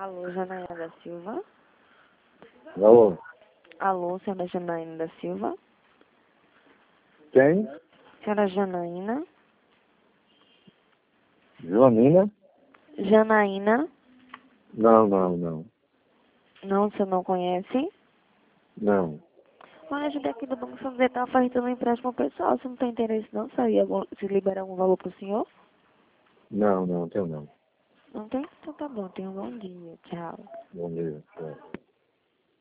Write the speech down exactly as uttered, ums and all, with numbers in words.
Alô, Janaína da Silva. Alô? Alô, senhora Janaína da Silva. Quem? Senhora Janaína. Joanina? Janaína. Não, não, não. Não, você não conhece? Não. Olha, ajuda aqui do Banco São José, está oferecendo um empréstimo pessoal. Você não tem interesse não? Se, algum, se liberar algum valor para o senhor? Não, não, tenho não. Não tem? Então tá bom, tenha um bom dia. Tchau. Bom dia. Tchau.